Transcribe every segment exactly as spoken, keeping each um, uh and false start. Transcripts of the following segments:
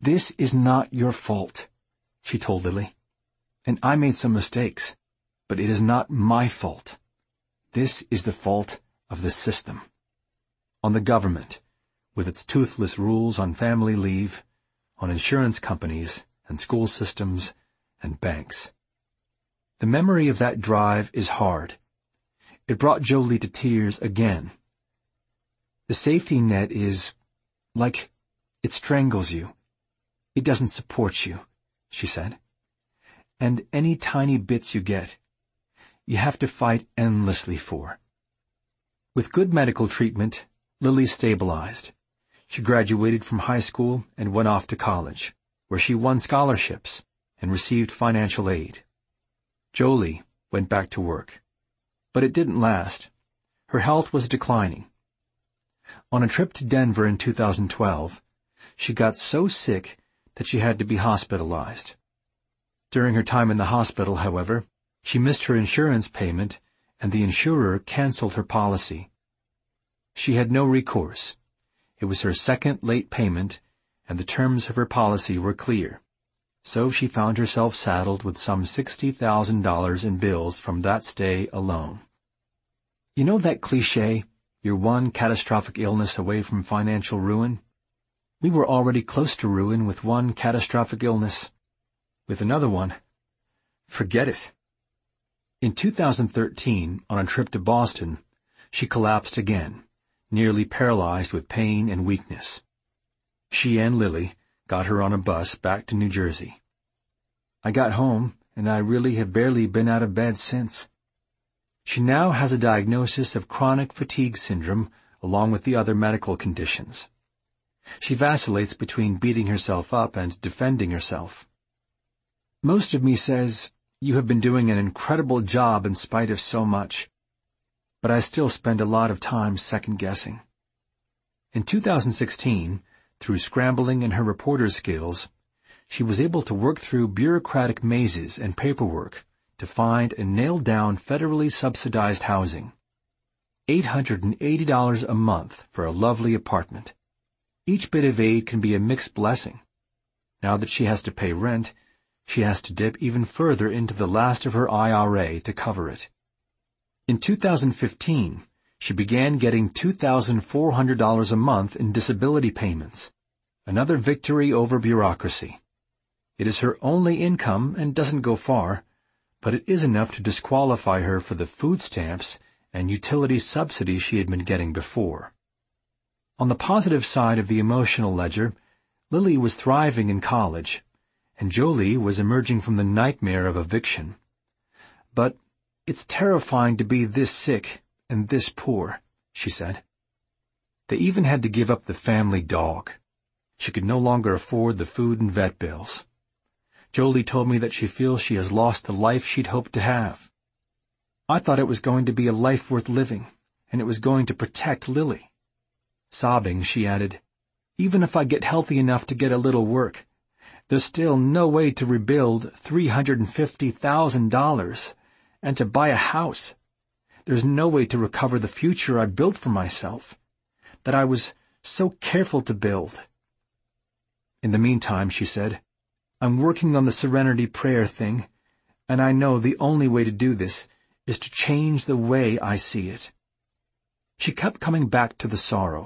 "This is not your fault," she told Lily. "And I made some mistakes, but it is not my fault. This is the fault of the system. On the government, with its toothless rules on family leave, on insurance companies and school systems and banks." The memory of that drive is hard. It brought Jolie to tears again. The safety net is like it strangles you. It doesn't support you, she said. And any tiny bits you get, you have to fight endlessly for. With good medical treatment, Lily stabilized. She graduated from high school and went off to college, where she won scholarships and received financial aid. Jolie went back to work. But it didn't last. Her health was declining. On a trip to Denver in two thousand twelve, she got so sick that she had to be hospitalized. During her time in the hospital, however, she missed her insurance payment, and the insurer canceled her policy. She had no recourse. It was her second late payment, and the terms of her policy were clear. So she found herself saddled with some sixty thousand dollars in bills from that stay alone. You know that cliché, you're one catastrophic illness away from financial ruin? We were already close to ruin with one catastrophic illness. With another one, forget it. In two thousand thirteen, on a trip to Boston, she collapsed again, nearly paralyzed with pain and weakness. She and Lily got her on a bus back to New Jersey. "I got home, and I really have barely been out of bed since." She now has a diagnosis of chronic fatigue syndrome along with the other medical conditions. She vacillates between beating herself up and defending herself. "Most of me says, you have been doing an incredible job in spite of so much. But I still spend a lot of time second-guessing." In two thousand sixteen, through scrambling in her reporter's skills, she was able to work through bureaucratic mazes and paperwork to find and nail down federally subsidized housing. eight hundred eighty dollars a month for a lovely apartment. Each bit of aid can be a mixed blessing. Now that she has to pay rent, she has to dip even further into the last of her I R A to cover it. In two thousand fifteen, she began getting two thousand four hundred dollars a month in disability payments, another victory over bureaucracy. It is her only income and doesn't go far, but it is enough to disqualify her for the food stamps and utility subsidies she had been getting before. On the positive side of the emotional ledger, Lily was thriving in college, and Jolie was emerging from the nightmare of eviction. "But it's terrifying to be this sick and this poor," she said. They even had to give up the family dog. She could no longer afford the food and vet bills. Jolie told me that she feels she has lost the life she'd hoped to have. "I thought it was going to be a life worth living, and it was going to protect Lily." Sobbing, she added, "Even if I get healthy enough to get a little work, there's still no way to rebuild three hundred fifty thousand dollars and to buy a house. There's no way to recover the future I built for myself, that I was so careful to build." In the meantime, she said, "I'm working on the Serenity Prayer thing, and I know the only way to do this is to change the way I see it." She kept coming back to the sorrow.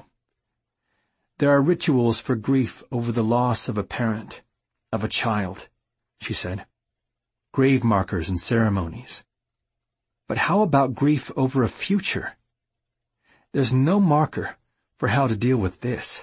"There are rituals for grief over the loss of a parent, of a child," she said. "Grave markers and ceremonies. But how about grief over a future? There's no marker for how to deal with this."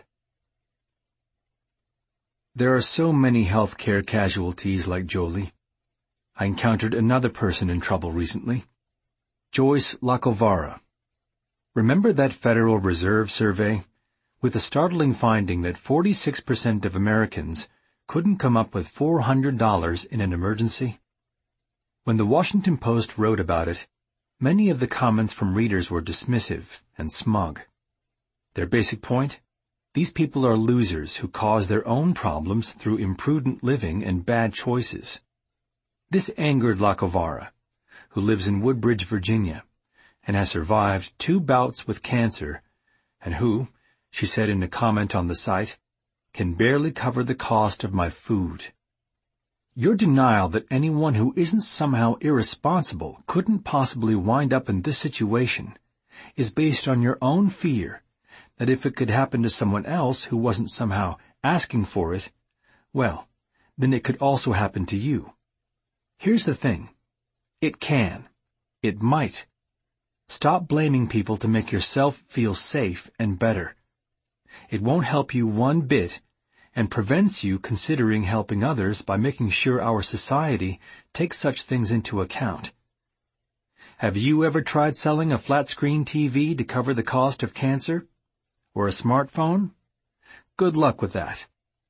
There are so many healthcare casualties like Jolie. I encountered another person in trouble recently. Joyce Lacovara. Remember that Federal Reserve survey? With the startling finding that forty-six percent of Americans couldn't come up with four hundred dollars in an emergency? When the Washington Post wrote about it, many of the comments from readers were dismissive and smug. Their basic point? These people are losers who cause their own problems through imprudent living and bad choices. This angered Lacovara, who lives in Woodbridge, Virginia, and has survived two bouts with cancer, and who, she said in a comment on the site, can barely cover the cost of my food. Your denial that anyone who isn't somehow irresponsible couldn't possibly wind up in this situation is based on your own fear that if it could happen to someone else who wasn't somehow asking for it, well, then it could also happen to you. Here's the thing. It can. It might. Stop blaming people to make yourself feel safe and better. It won't help you one bit and prevents you considering helping others by making sure our society takes such things into account. Have you ever tried selling a flat-screen T V to cover the cost of cancer? Or a smartphone? Good luck with that.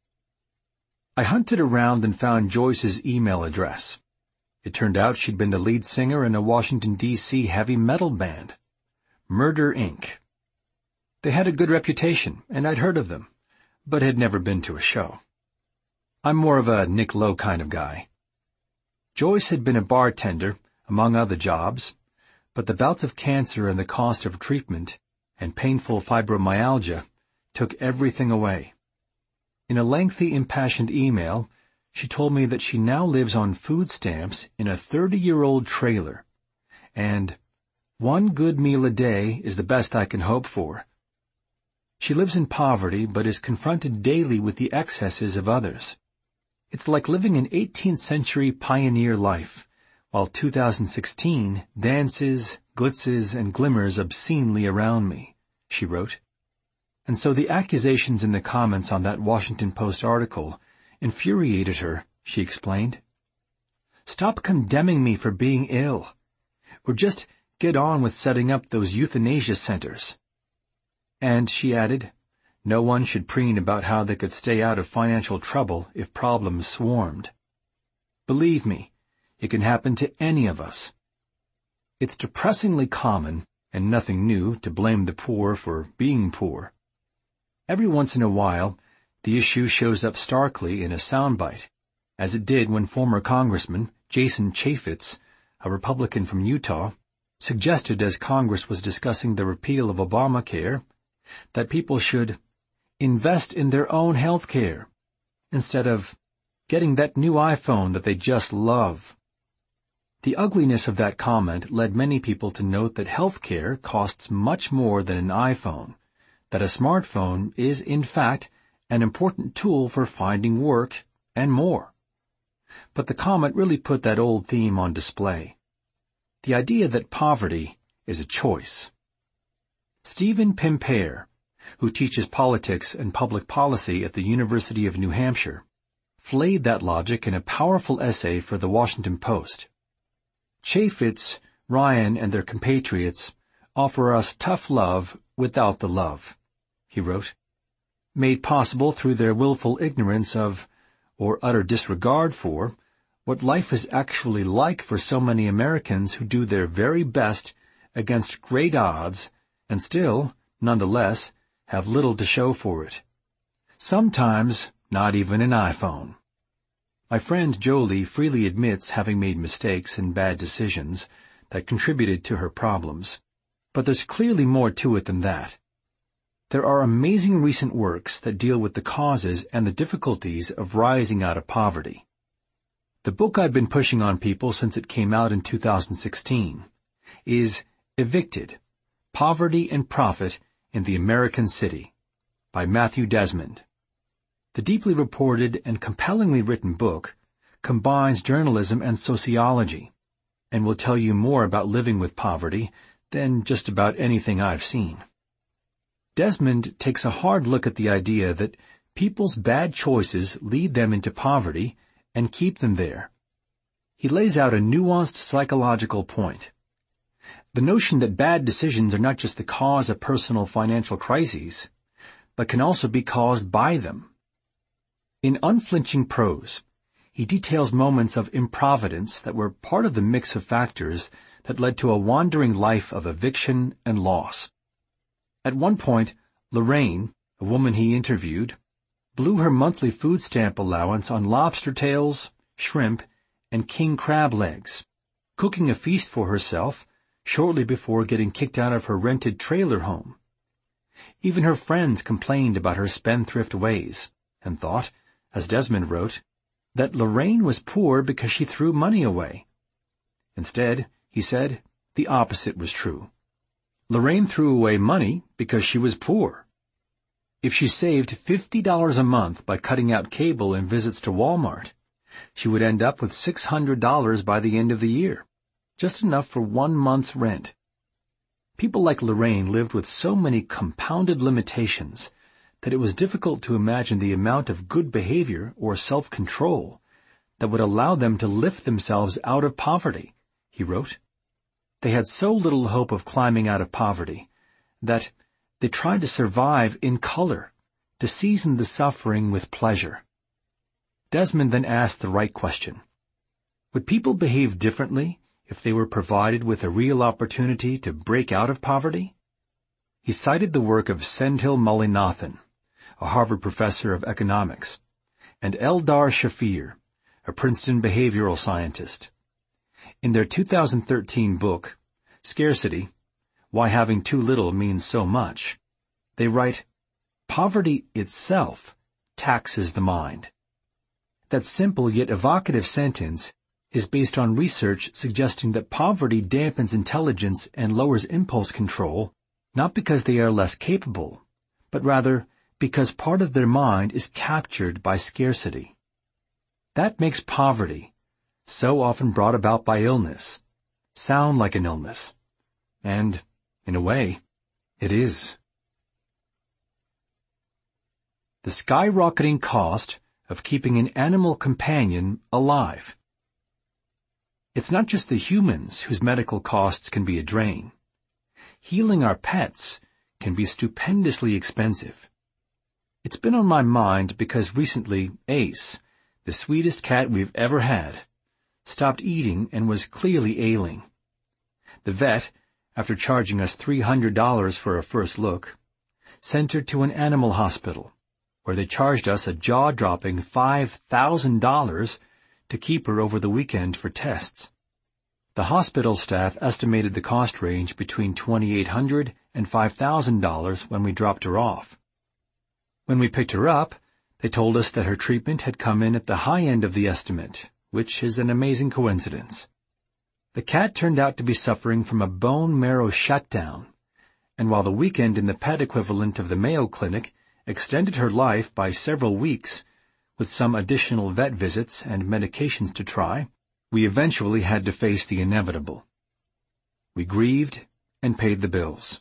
I hunted around and found Joyce's email address. It turned out she'd been the lead singer in a Washington, D C heavy metal band, Murder, Incorporated. They had a good reputation, and I'd heard of them, but had never been to a show. I'm more of a Nick Lowe kind of guy. Joyce had been a bartender, among other jobs, but the bouts of cancer and the cost of treatment and painful fibromyalgia took everything away. In a lengthy, impassioned email, she told me that she now lives on food stamps in a thirty-year-old trailer, and one good meal a day is the best I can hope for. She lives in poverty but is confronted daily with the excesses of others. It's like living an eighteenth century pioneer life, while two thousand sixteen dances, glitzes, and glimmers obscenely around me, she wrote. And so the accusations in the comments on that Washington Post article infuriated her, she explained. Stop condemning me for being ill, or just get on with setting up those euthanasia centers. And, she added, no one should preen about how they could stay out of financial trouble if problems swarmed. Believe me, it can happen to any of us. It's depressingly common, and nothing new, to blame the poor for being poor. Every once in a while, the issue shows up starkly in a soundbite, as it did when former Congressman Jason Chaffetz, a Republican from Utah, suggested as Congress was discussing the repeal of Obamacare that people should invest in their own health care instead of getting that new iPhone that they just love. The ugliness of that comment led many people to note that health care costs much more than an iPhone, that a smartphone is, in fact, an important tool for finding work and more. But the comment really put that old theme on display. The idea that poverty is a choice. Stephen Pimpare, who teaches politics and public policy at the University of New Hampshire, flayed that logic in a powerful essay for the Washington Post. Chaffetz, Ryan, and their compatriots offer us tough love without the love, he wrote, made possible through their willful ignorance of, or utter disregard for, what life is actually like for so many Americans who do their very best against great odds and still, nonetheless, have little to show for it. Sometimes not even an iPhone. My friend Jolie freely admits having made mistakes and bad decisions that contributed to her problems, but there's clearly more to it than that. There are amazing recent works that deal with the causes and the difficulties of rising out of poverty. The book I've been pushing on people since it came out in two thousand sixteen is Evicted, Poverty and Profit in the American City, by Matthew Desmond. The deeply reported and compellingly written book combines journalism and sociology, and will tell you more about living with poverty than just about anything I've seen. Desmond takes a hard look at the idea that people's bad choices lead them into poverty and keep them there. He lays out a nuanced psychological point. The notion that bad decisions are not just the cause of personal financial crises, but can also be caused by them. In unflinching prose, he details moments of improvidence that were part of the mix of factors that led to a wandering life of eviction and loss. At one point, Lorraine, a woman he interviewed, blew her monthly food stamp allowance on lobster tails, shrimp, and king crab legs, cooking a feast for herself shortly before getting kicked out of her rented trailer home. Even her friends complained about her spendthrift ways, and thought, as Desmond wrote, that Lorraine was poor because she threw money away. Instead, he said, the opposite was true. Lorraine threw away money because she was poor. If she saved fifty dollars a month by cutting out cable and visits to Walmart, she would end up with six hundred dollars by the end of the year, just enough for one month's rent. People like Lorraine lived with so many compounded limitations that it was difficult to imagine the amount of good behavior or self-control that would allow them to lift themselves out of poverty, he wrote. They had so little hope of climbing out of poverty that they tried to survive in color, to season the suffering with pleasure. Desmond then asked the right question. Would people behave differently if they were provided with a real opportunity to break out of poverty? He cited the work of Senthil Mullainathan, a Harvard professor of economics, and Eldar Shafir, a Princeton behavioral scientist. In their two thousand thirteen book, Scarcity, Why Having Too Little Means So Much, they write, poverty itself taxes the mind. That simple yet evocative sentence is based on research suggesting that poverty dampens intelligence and lowers impulse control, not because they are less capable, but rather because part of their mind is captured by scarcity. That makes poverty, so often brought about by illness, sound like an illness. And, in a way, it is. The skyrocketing cost of keeping an animal companion alive. It's not just the humans whose medical costs can be a drain. Healing our pets can be stupendously expensive. It's been on my mind because recently Ace, the sweetest cat we've ever had, stopped eating and was clearly ailing. The vet, after charging us three hundred dollars for a first look, sent her to an animal hospital, where they charged us a jaw-dropping five thousand dollars to keep her over the weekend for tests. The hospital staff estimated the cost range between twenty-eight hundred dollars and five thousand dollars when we dropped her off. When we picked her up, they told us that her treatment had come in at the high end of the estimate, which is an amazing coincidence. The cat turned out to be suffering from a bone marrow shutdown, and while the weekend in the pet equivalent of the Mayo Clinic extended her life by several weeks, with some additional vet visits and medications to try, we eventually had to face the inevitable. We grieved and paid the bills.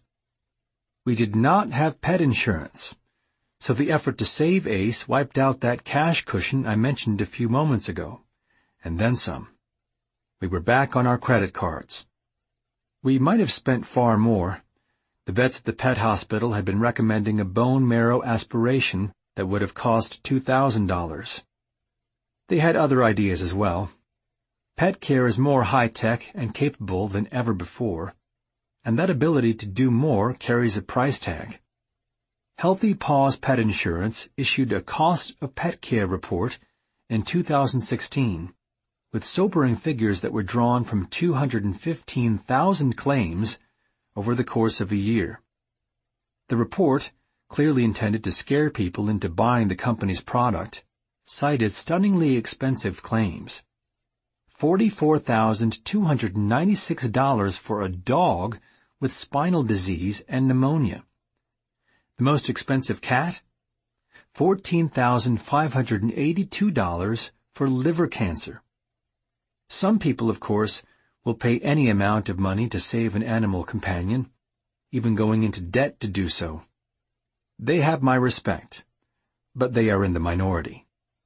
We did not have pet insurance, so the effort to save Ace wiped out that cash cushion I mentioned a few moments ago, and then some. We were back on our credit cards. We might have spent far more. The vets at the pet hospital had been recommending a bone marrow aspiration that would have cost two thousand dollars. They had other ideas as well. Pet care is more high-tech and capable than ever before, and that ability to do more carries a price tag. Healthy Paws Pet Insurance issued a cost of pet care report in two thousand sixteen, with sobering figures that were drawn from two hundred fifteen thousand claims over the course of a year. The report, clearly intended to scare people into buying the company's product, cited stunningly expensive claims. forty-four thousand two hundred ninety-six dollars for a dog with spinal disease and pneumonia. The most expensive cat? fourteen thousand five hundred eighty-two dollars for liver cancer. Some people, of course, will pay any amount of money to save an animal companion, even going into debt to do so. They have my respect, but they are in the minority.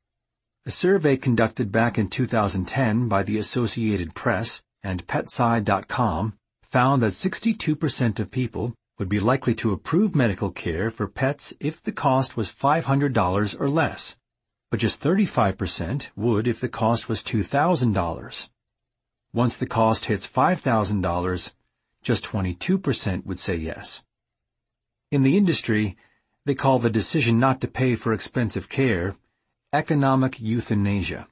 A survey conducted back in two thousand ten by the Associated Press and Petside dot com found that sixty-two percent of people would be likely to approve medical care for pets if the cost was five hundred dollars or less, but just thirty-five percent would if the cost was two thousand dollars. Once the cost hits five thousand dollars, just twenty-two percent would say yes. In the industry, they call the decision not to pay for expensive care economic euthanasia.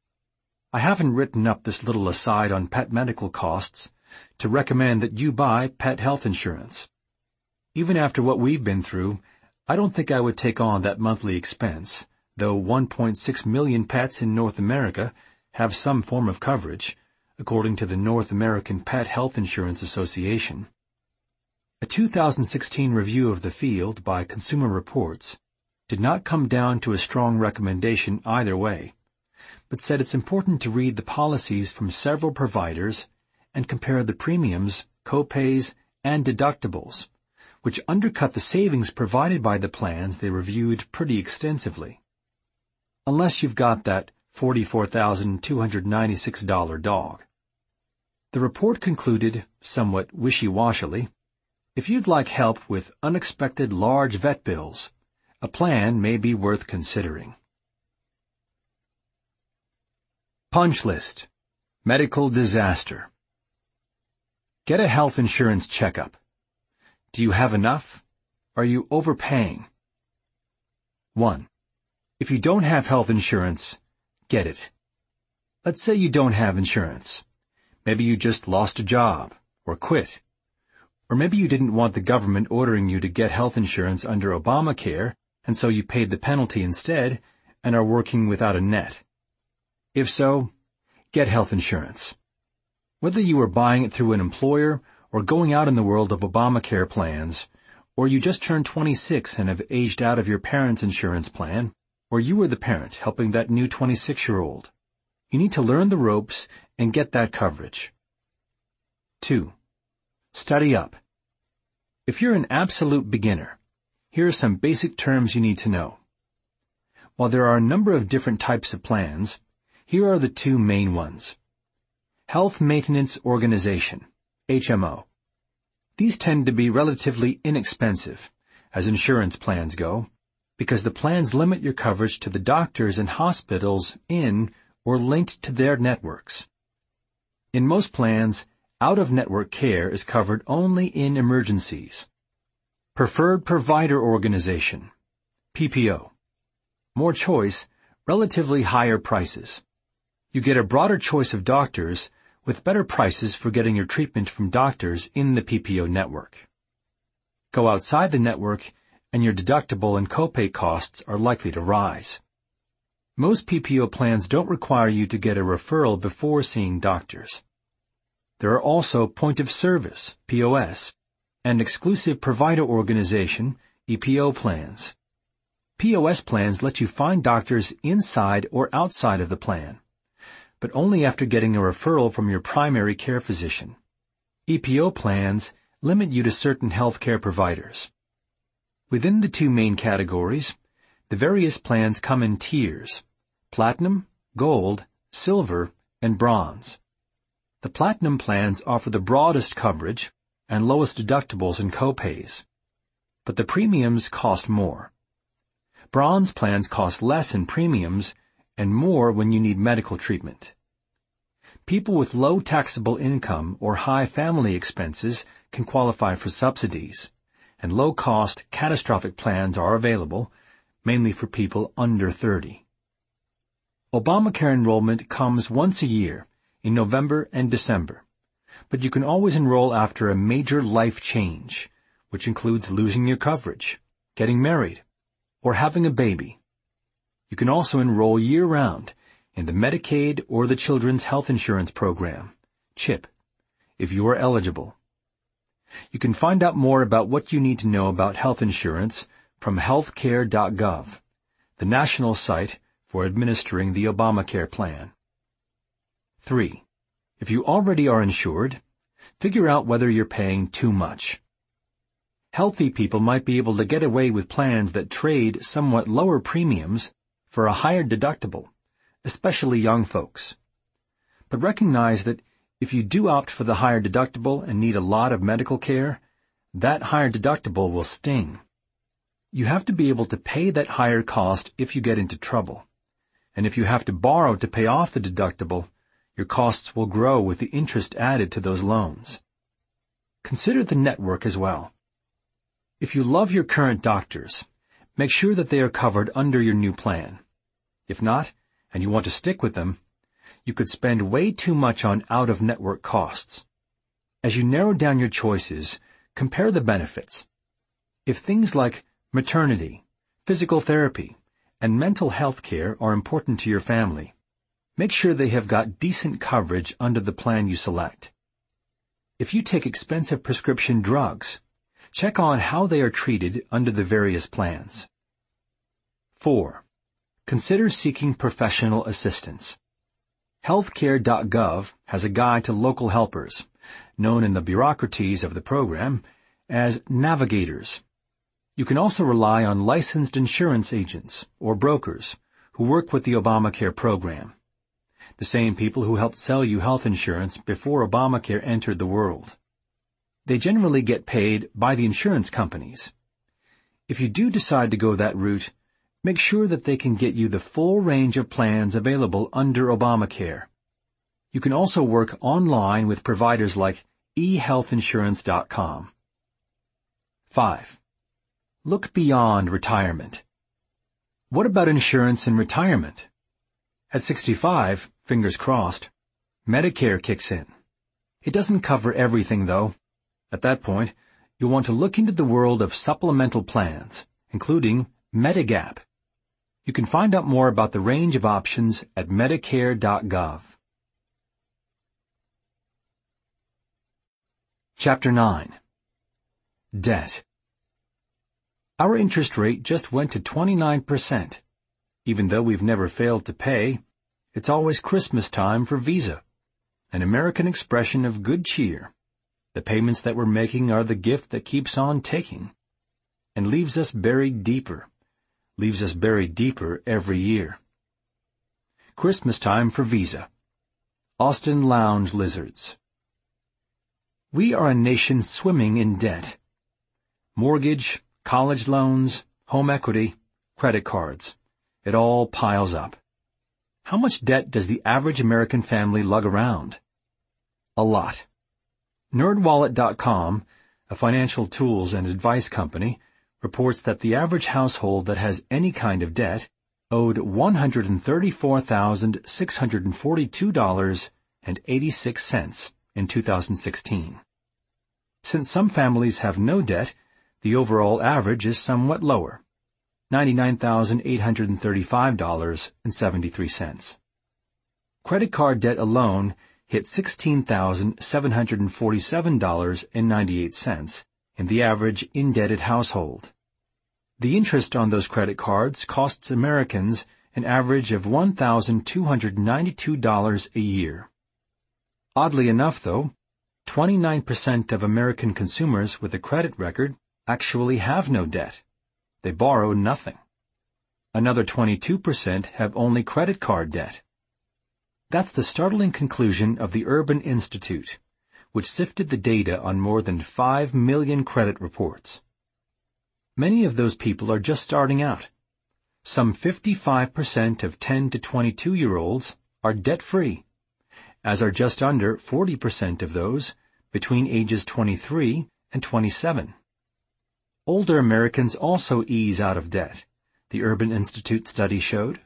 I haven't written up this little aside on pet medical costs to recommend that you buy pet health insurance. Even after what we've been through, I don't think I would take on that monthly expense, though one point six million pets in North America have some form of coverage, according to the North American Pet Health Insurance Association. A two thousand sixteen review of the field by Consumer Reports did not come down to a strong recommendation either way, but said it's important to read the policies from several providers and compare the premiums, co-pays, and deductibles, which undercut the savings provided by the plans they reviewed pretty extensively. Unless you've got that forty-four thousand two hundred ninety-six dollars dog. The report concluded, somewhat wishy-washily, if you'd like help with unexpected large vet bills, a plan may be worth considering. Punch list. Medical disaster. Get a health insurance checkup. Do you have enough? Are you overpaying? one. If you don't have health insurance, get it. Let's say you don't have insurance. Maybe you just lost a job, or quit. Or maybe you didn't want the government ordering you to get health insurance under Obamacare, and so you paid the penalty instead, and are working without a net. If so, get health insurance. Whether you are buying it through an employer, or going out in the world of Obamacare plans, or you just turned twenty-six and have aged out of your parents' insurance plan, or you were the parent helping that new twenty-six-year-old. You need to learn the ropes and get that coverage. two. Study up. If you're an absolute beginner, here are some basic terms you need to know. While there are a number of different types of plans, here are the two main ones. Health Maintenance Organization, H M O. These tend to be relatively inexpensive, as insurance plans go, because the plans limit your coverage to the doctors and hospitals in or linked to their networks. In most plans, out-of-network care is covered only in emergencies. Preferred Provider Organization, P P O. More choice, relatively higher prices. You get a broader choice of doctors with better prices for getting your treatment from doctors in the P P O network. Go outside the network, and your deductible and copay costs are likely to rise. Most P P O plans don't require you to get a referral before seeing doctors. There are also Point of Service, P O S, and Exclusive Provider Organization, E P O plans. P O S plans let you find doctors inside or outside of the plan, but only after getting a referral from your primary care physician. E P O plans limit you to certain healthcare providers. Within the two main categories, the various plans come in tiers: Platinum, Gold, Silver, and Bronze. The Platinum plans offer the broadest coverage and lowest deductibles and copays, but the premiums cost more. Bronze plans cost less in premiums and more when you need medical treatment. People with low taxable income or high family expenses can qualify for subsidies, and low-cost, catastrophic plans are available, mainly for people under thirty. Obamacare enrollment comes once a year, in November and December, but you can always enroll after a major life change, which includes losing your coverage, getting married, or having a baby. You can also enroll year-round in the Medicaid or the Children's Health Insurance Program, CHIP, if you are eligible. You can find out more about what you need to know about health insurance from healthcare dot gov, the national site for administering the Obamacare plan. three. If you already are insured, figure out whether you're paying too much. Healthy people might be able to get away with plans that trade somewhat lower premiums for a higher deductible, especially young folks. But recognize that if you do opt for the higher deductible and need a lot of medical care, that higher deductible will sting. You have to be able to pay that higher cost if you get into trouble. And if you have to borrow to pay off the deductible, your costs will grow with the interest added to those loans. Consider the network as well. If you love your current doctors, make sure that they are covered under your new plan. If not, and you want to stick with them, you could spend way too much on out-of-network costs. As you narrow down your choices, compare the benefits. If things like maternity, physical therapy, and mental health care are important to your family, make sure they have got decent coverage under the plan you select. If you take expensive prescription drugs, check on how they are treated under the various plans. Four. Consider seeking professional assistance. Healthcare dot gov has a guide to local helpers, known in the bureaucraties of the program as navigators. You can also rely on licensed insurance agents or brokers who work with the Obamacare program, the same people who helped sell you health insurance before Obamacare entered the world. They generally get paid by the insurance companies. If you do decide to go that route, make sure that they can get you the full range of plans available under Obamacare. You can also work online with providers like e health insurance dot com. Five. Look beyond retirement. What about insurance in retirement? At sixty-five, fingers crossed, Medicare kicks in. It doesn't cover everything, though. At that point, you'll want to look into the world of supplemental plans, including Medigap. You can find out more about the range of options at medicare dot gov. Chapter nine. Debt. Our interest rate just went to twenty-nine percent. Even though we've never failed to pay, it's always Christmas time for Visa, an American expression of good cheer. The payments that we're making are the gift that keeps on taking and leaves us buried deeper, leaves us buried deeper every year. Christmas time for Visa. Austin Lounge Lizards. We are a nation swimming in debt. Mortgage, college loans, home equity, credit cards. It all piles up. How much debt does the average American family lug around? A lot. Nerd Wallet dot com, a financial tools and advice company, reports that the average household that has any kind of debt owed one hundred thirty-four thousand six hundred forty-two dollars and eighty-six cents in two thousand sixteen. Since some families have no debt, the overall average is somewhat lower, ninety-nine thousand eight hundred thirty-five dollars and seventy-three cents. Credit card debt alone hit sixteen thousand seven hundred forty-seven dollars and ninety-eight cents in the average indebted household. The interest on those credit cards costs Americans an average of one thousand two hundred ninety-two dollars a year. Oddly enough, though, twenty-nine percent of American consumers with a credit record actually have no debt. They borrow nothing. Another twenty-two percent have only credit card debt. That's the startling conclusion of the Urban Institute, which sifted the data on more than five million credit reports. Many of those people are just starting out. Some fifty-five percent of ten to twenty-two-year-olds are debt-free, as are just under forty percent of those between ages twenty-three and twenty-seven. Older Americans also ease out of debt, the Urban Institute study showed.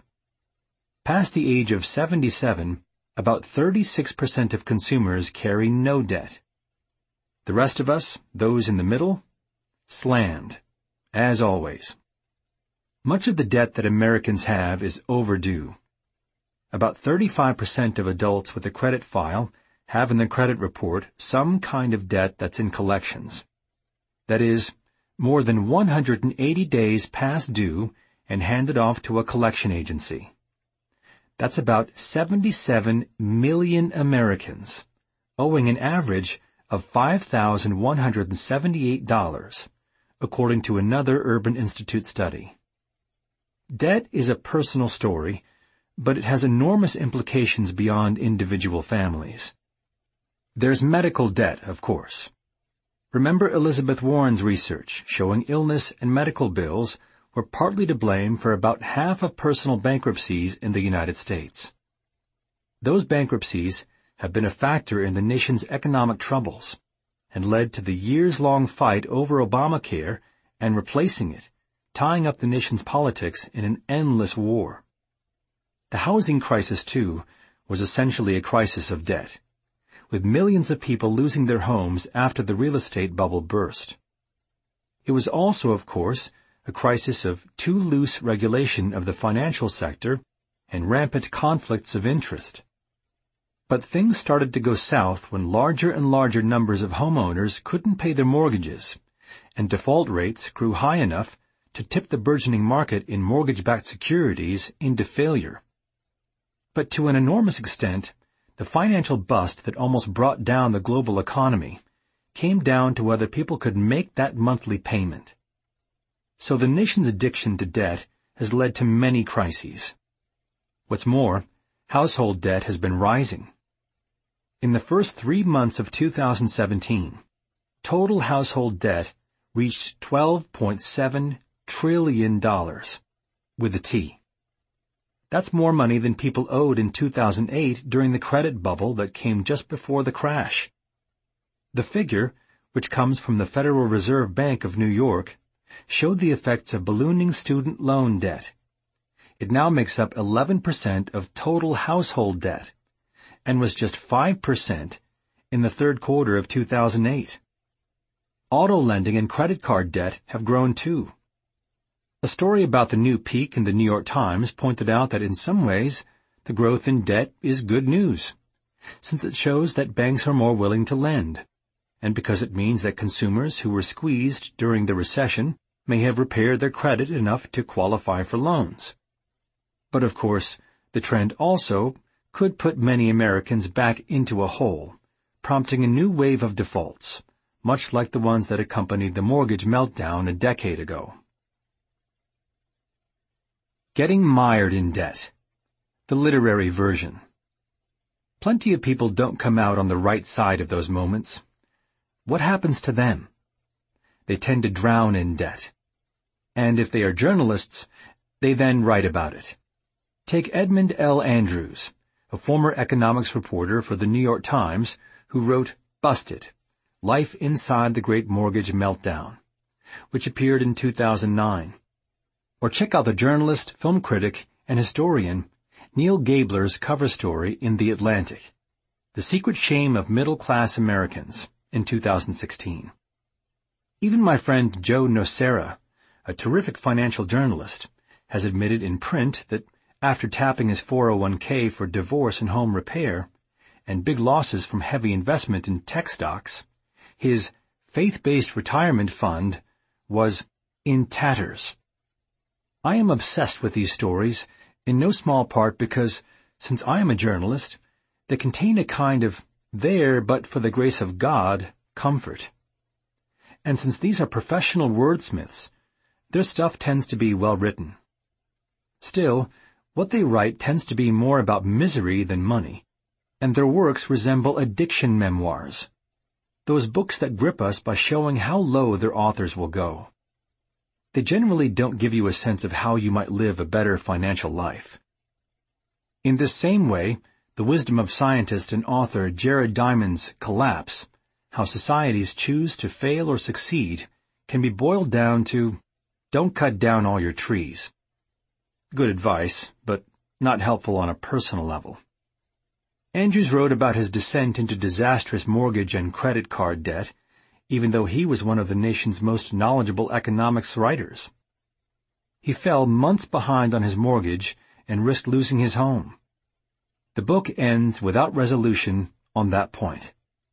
Past the age of seventy-seven, about thirty-six percent of consumers carry no debt. The rest of us, those in the middle, slammed, as always. Much of the debt that Americans have is overdue. About thirty-five percent of adults with a credit file have in their credit report some kind of debt that's in collections. That is, more than one hundred eighty days past due and handed off to a collection agency. That's about seventy-seven million Americans, owing an average of five thousand one hundred seventy-eight dollars, according to another Urban Institute study. Debt is a personal story, but it has enormous implications beyond individual families. There's medical debt, of course. Remember Elizabeth Warren's research showing illness and medical bills were partly to blame for about half of personal bankruptcies in the United States. Those bankruptcies have been a factor in the nation's economic troubles and led to the years-long fight over Obamacare and replacing it, tying up the nation's politics in an endless war. The housing crisis, too, was essentially a crisis of debt, with millions of people losing their homes after the real estate bubble burst. It was also, of course, a crisis of too loose regulation of the financial sector and rampant conflicts of interest. But things started to go south when larger and larger numbers of homeowners couldn't pay their mortgages, and default rates grew high enough to tip the burgeoning market in mortgage-backed securities into failure. But to an enormous extent, the financial bust that almost brought down the global economy came down to whether people could make that monthly payment. So the nation's addiction to debt has led to many crises. What's more, household debt has been rising. In the first three months of two thousand seventeen, total household debt reached twelve point seven trillion dollars, with a T. That's more money than people owed in two thousand eight during the credit bubble that came just before the crash. The figure, which comes from the Federal Reserve Bank of New York, showed the effects of ballooning student loan debt. It now makes up eleven percent of total household debt, and was just five percent in the third quarter of two thousand eight. Auto lending and credit card debt have grown too. A story about the new peak in the New York Times pointed out that in some ways, the growth in debt is good news, since it shows that banks are more willing to lend, and because it means that consumers who were squeezed during the recession may have repaired their credit enough to qualify for loans. But of course, the trend also could put many Americans back into a hole, prompting a new wave of defaults, much like the ones that accompanied the mortgage meltdown a decade ago. Getting mired in debt. The literary version. Plenty of people don't come out on the right side of those moments. What happens to them? They tend to drown in debt. And if they are journalists, they then write about it. Take Edmund L. Andrews, a former economics reporter for the New York Times, who wrote Busted, Life Inside the Great Mortgage Meltdown, which appeared in two thousand nine. Or check out the journalist, film critic, and historian Neil Gabler's cover story in The Atlantic, The Secret Shame of Middle-Class Americans, in two thousand sixteen. Even my friend Joe Nocera, a terrific financial journalist, has admitted in print that after tapping his four oh one k for divorce and home repair, and big losses from heavy investment in tech stocks, his faith-based retirement fund was in tatters. I am obsessed with these stories, in no small part because, since I am a journalist, they contain a kind of there but for the grace of God comfort. And since these are professional wordsmiths, their stuff tends to be well written. Still, what they write tends to be more about misery than money, and their works resemble addiction memoirs, those books that grip us by showing how low their authors will go. They generally don't give you a sense of how you might live a better financial life. In this same way, the wisdom of scientist and author Jared Diamond's Collapse, How Societies Choose to Fail or Succeed, can be boiled down to, don't cut down all your trees. Good advice, but not helpful on a personal level. Andrews wrote about his descent into disastrous mortgage and credit card debt, even though he was one of the nation's most knowledgeable economics writers. He fell months behind on his mortgage and risked losing his home. The book ends without resolution on that point.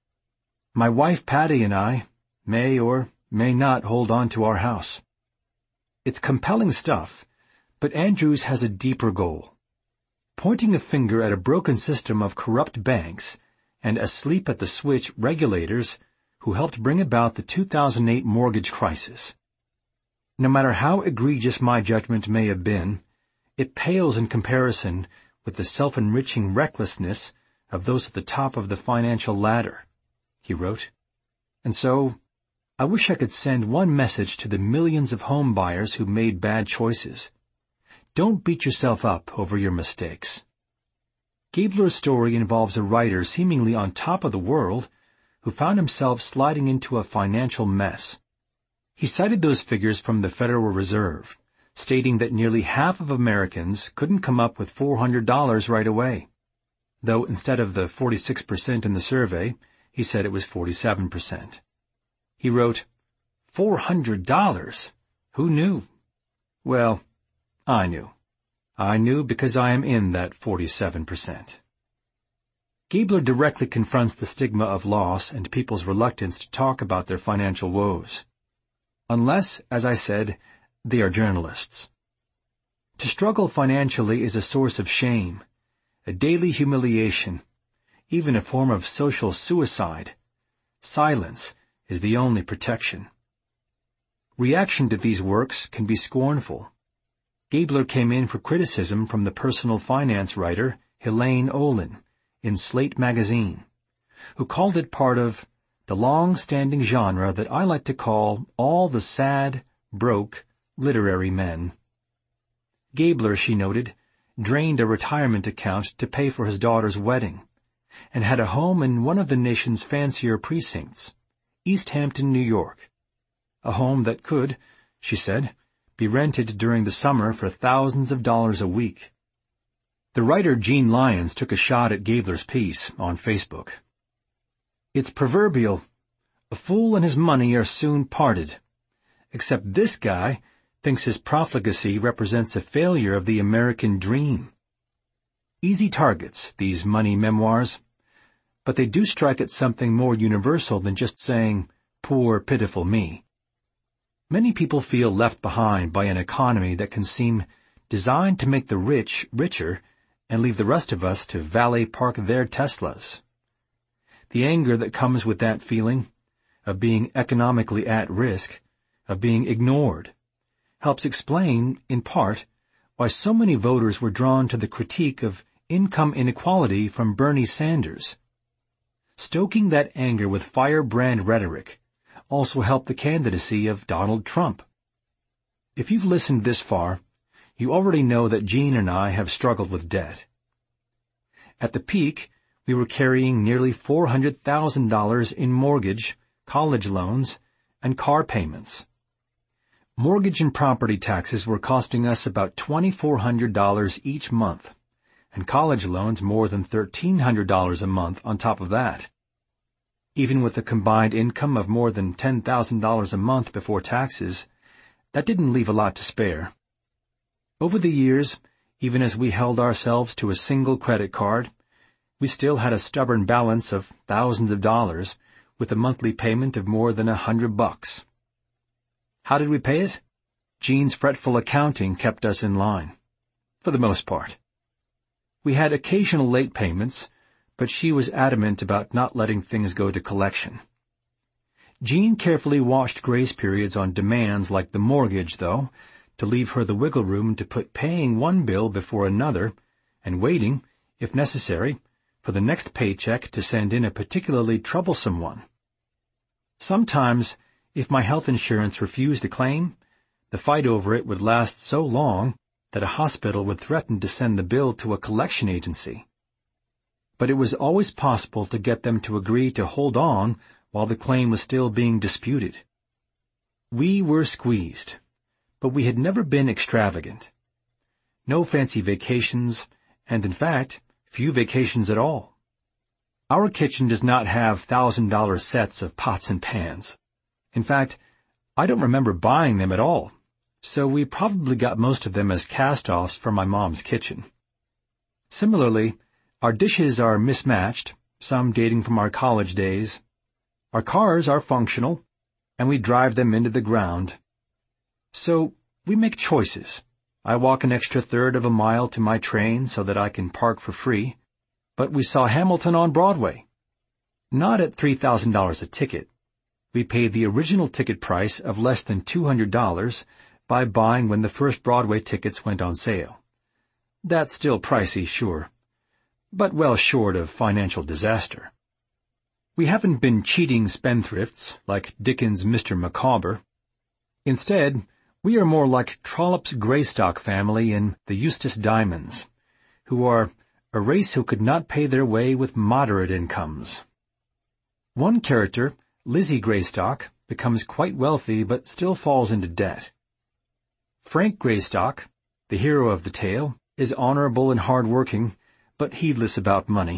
My wife Patty and I may or may not hold on to our house. It's compelling stuff, but Andrews has a deeper goal. Pointing a finger at a broken system of corrupt banks and asleep-at-the-switch regulators who helped bring about the two thousand eight mortgage crisis. No matter how egregious my judgment may have been, it pales in comparison with the self-enriching recklessness of those at the top of the financial ladder, he wrote. And so, I wish I could send one message to the millions of home buyers who made bad choices. Don't beat yourself up over your mistakes. Gabler's story involves a writer seemingly on top of the world who found himself sliding into a financial mess. He cited those figures from the Federal Reserve, stating that nearly half of Americans couldn't come up with four hundred dollars right away, though instead of the forty-six percent in the survey, he said it was forty-seven percent. He wrote, four hundred dollars? Who knew? Well, I knew. I knew because I am in that forty-seven percent. Gabler directly confronts the stigma of loss and people's reluctance to talk about their financial woes. Unless, as I said, they are journalists. To struggle financially is a source of shame, a daily humiliation, even a form of social suicide. Silence is the only protection. Reaction to these works can be scornful. Gabler came in for criticism from the personal finance writer Helene Olin in Slate magazine, who called it part of the long-standing genre that I like to call all the sad, broke, literary men. Gabler, she noted, drained a retirement account to pay for his daughter's wedding, and had a home in one of the nation's fancier precincts, East Hampton, New York, a home that could, she said, be rented during the summer for thousands of dollars a week. The writer Gene Lyons took a shot at Gabler's piece on Facebook. It's proverbial. A fool and his money are soon parted. Except this guy thinks his profligacy represents a failure of the American dream. Easy targets, these money memoirs. But they do strike at something more universal than just saying, poor, pitiful me. Many people feel left behind by an economy that can seem designed to make the rich richer and leave the rest of us to valet park their Teslas. The anger that comes with that feeling, of being economically at risk, of being ignored, helps explain, in part, why so many voters were drawn to the critique of income inequality from Bernie Sanders. Stoking that anger with firebrand rhetoric also helped the candidacy of Donald Trump. If you've listened this far, you already know that Gene and I have struggled with debt. At the peak, we were carrying nearly four hundred thousand dollars in mortgage, college loans, and car payments. Mortgage and property taxes were costing us about two thousand four hundred dollars each month, and college loans more than one thousand three hundred dollars a month on top of that. Even with a combined income of more than ten thousand dollars a month before taxes, that didn't leave a lot to spare. Over the years, even as we held ourselves to a single credit card, we still had a stubborn balance of thousands of dollars with a monthly payment of more than a hundred bucks. How did we pay it? Gene's fretful accounting kept us in line, for the most part. We had occasional late payments, but she was adamant about not letting things go to collection. Gene carefully watched grace periods on demands like the mortgage, though, to leave her the wiggle room to put paying one bill before another and waiting, if necessary, for the next paycheck to send in a particularly troublesome one. Sometimes, if my health insurance refused a claim, the fight over it would last so long that a hospital would threaten to send the bill to a collection agency. But it was always possible to get them to agree to hold on while the claim was still being disputed. We were squeezed, but we had never been extravagant. No fancy vacations, and in fact, few vacations at all. Our kitchen does not have thousand-dollar sets of pots and pans. In fact, I don't remember buying them at all, so we probably got most of them as cast-offs from my mom's kitchen. Similarly, our dishes are mismatched, some dating from our college days. Our cars are functional, and we drive them into the ground. So we make choices. I walk an extra third of a mile to my train so that I can park for free, but we saw Hamilton on Broadway. Not at three thousand dollars a ticket. We paid the original ticket price of less than two hundred dollars by buying when the first Broadway tickets went on sale. That's still pricey, sure, but well short of financial disaster. We haven't been cheating spendthrifts like Dickens' Mister Micawber. Instead, we are more like Trollope's Greystock family in The Eustace Diamonds, who are a race who could not pay their way with moderate incomes. One character, Lizzie Greystock, becomes quite wealthy but still falls into debt. Frank Greystock, the hero of the tale, is honorable and hard-working, but heedless about money.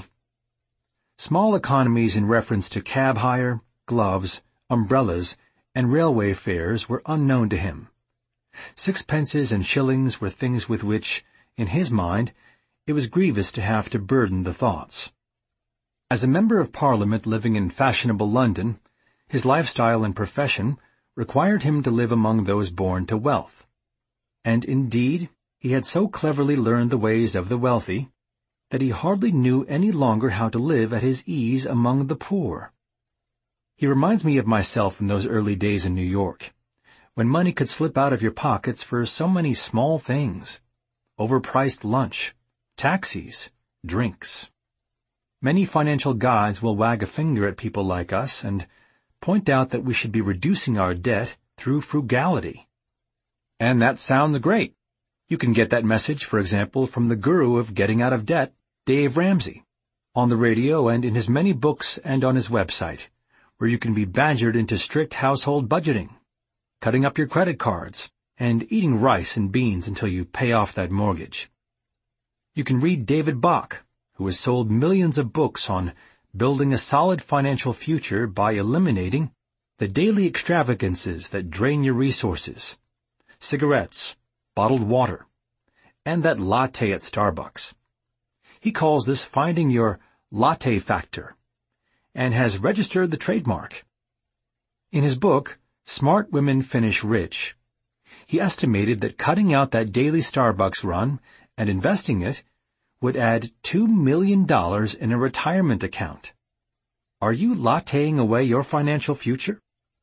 Small economies in reference to cab hire, gloves, umbrellas, and railway fares were unknown to him. Sixpences and shillings were things with which, in his mind, it was grievous to have to burden the thoughts. As a member of Parliament living in fashionable London, his lifestyle and profession required him to live among those born to wealth. And indeed, he had so cleverly learned the ways of the wealthy that he hardly knew any longer how to live at his ease among the poor. He reminds me of myself in those early days in New York, when money could slip out of your pockets for so many small things: overpriced lunch, taxis, drinks. Many financial guides will wag a finger at people like us and point out that we should be reducing our debt through frugality. And that sounds great. You can get that message, for example, from the guru of getting out of debt, Dave Ramsey, on the radio and in his many books and on his website, where you can be badgered into strict household budgeting, cutting up your credit cards, and eating rice and beans until you pay off that mortgage. You can read David Bach, who has sold millions of books on building a solid financial future by eliminating the daily extravagances that drain your resources: cigarettes, bottled water, and that latte at Starbucks. He calls this finding your latte factor, and has registered the trademark. In his book, Smart Women Finish Rich, he estimated that cutting out that daily Starbucks run and investing it would add two million dollars in a retirement account. Are you latteing away your financial future?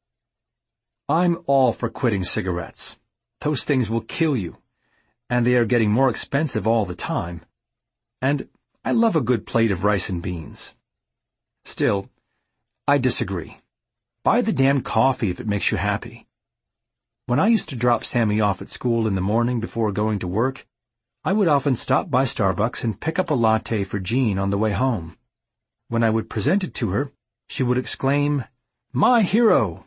I'm all for quitting cigarettes. Those things will kill you, and they are getting more expensive all the time. And I love a good plate of rice and beans. Still, I disagree. Buy the damn coffee if it makes you happy. When I used to drop Sammy off at school in the morning before going to work, I would often stop by Starbucks and pick up a latte for Jean on the way home. When I would present it to her, she would exclaim, "My hero!"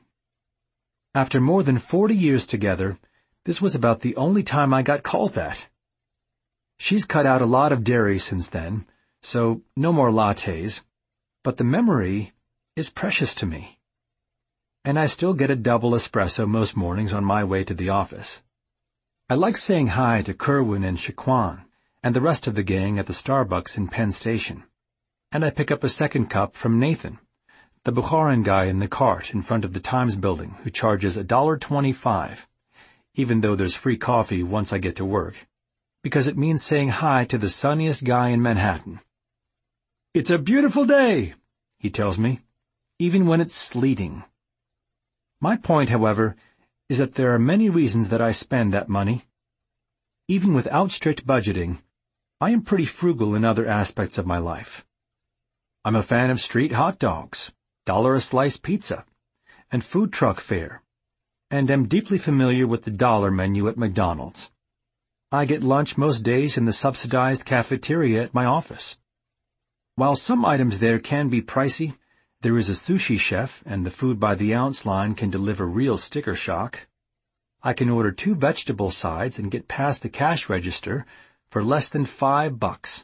After more than forty years together, this was about the only time I got called that. She's cut out a lot of dairy since then, so no more lattes, but the memory is precious to me. And I still get a double espresso most mornings on my way to the office. I like saying hi to Kerwin and Shaquan and the rest of the gang at the Starbucks in Penn Station. And I pick up a second cup from Nathan, the Bukharan guy in the cart in front of the Times building who charges a dollar twenty-five, even though there's free coffee once I get to work, because it means saying hi to the sunniest guy in Manhattan. "It's a beautiful day," he tells me, even when it's sleeting. My point, however, is that there are many reasons that I spend that money. Even without strict budgeting, I am pretty frugal in other aspects of my life. I'm a fan of street hot dogs, dollar-a-slice pizza, and food truck fare, and am deeply familiar with the dollar menu at McDonald's. I get lunch most days in the subsidized cafeteria at my office. While some items there can be pricey, there is a sushi chef, and the food by the ounce line can deliver real sticker shock. I can order two vegetable sides and get past the cash register for less than five bucks.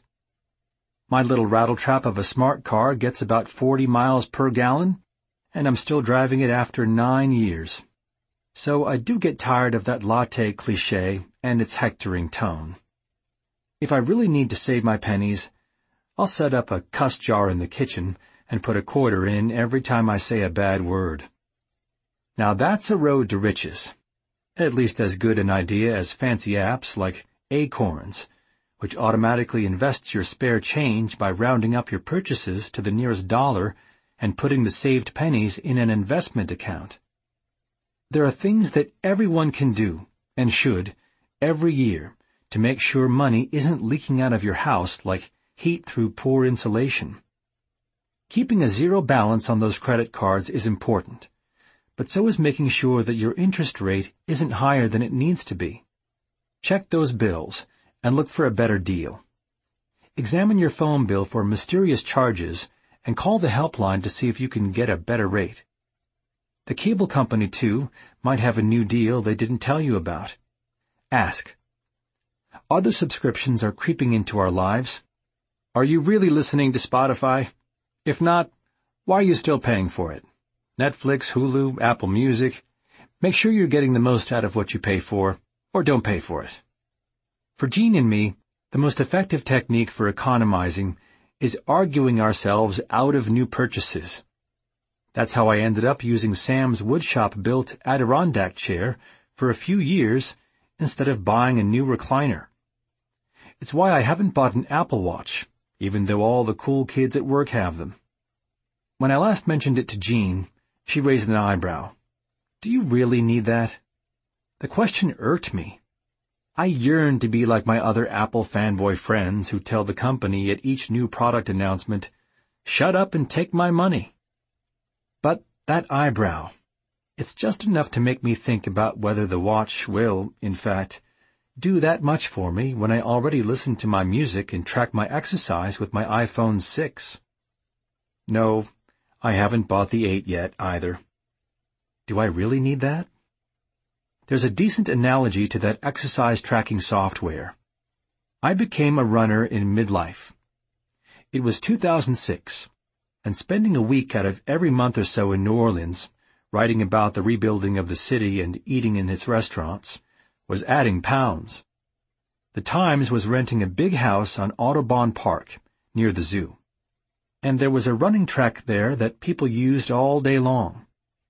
My little rattletrap of a smart car gets about forty miles per gallon, and I'm still driving it after nine years. So I do get tired of that latte cliché and its hectoring tone. If I really need to save my pennies, I'll set up a cuss jar in the kitchen and put a quarter in every time I say a bad word. Now that's a road to riches. At least as good an idea as fancy apps like Acorns, which automatically invests your spare change by rounding up your purchases to the nearest dollar and putting the saved pennies in an investment account. There are things that everyone can do, and should, every year to make sure money isn't leaking out of your house like heat through poor insulation. Keeping a zero balance on those credit cards is important, but so is making sure that your interest rate isn't higher than it needs to be. Check those bills and look for a better deal. Examine your phone bill for mysterious charges and call the helpline to see if you can get a better rate. The cable company, too, might have a new deal they didn't tell you about. Ask. Other subscriptions are creeping into our lives. Are you really listening to Spotify? If not, why are you still paying for it? Netflix, Hulu, Apple Music. Make sure you're getting the most out of what you pay for, or don't pay for it. For Jean and me, the most effective technique for economizing is arguing ourselves out of new purchases. That's how I ended up using Sam's woodshop-built Adirondack chair for a few years instead of buying a new recliner. It's why I haven't bought an Apple Watch, even though all the cool kids at work have them. When I last mentioned it to Jean, she raised an eyebrow. Do you really need that? The question irked me. I yearn to be like my other Apple fanboy friends who tell the company at each new product announcement, "Shut up and take my money." But that eyebrow, it's just enough to make me think about whether the watch will, in fact, do that much for me when I already listen to my music and track my exercise with my iPhone six. No, I haven't bought the eight yet either. Do I really need that? There's a decent analogy to that exercise tracking software. I became a runner in midlife. It was two thousand six, and spending a week out of every month or so in New Orleans, writing about the rebuilding of the city and eating in its restaurants, was adding pounds. The Times was renting a big house on Audubon Park, near the zoo. And there was a running track there that people used all day long.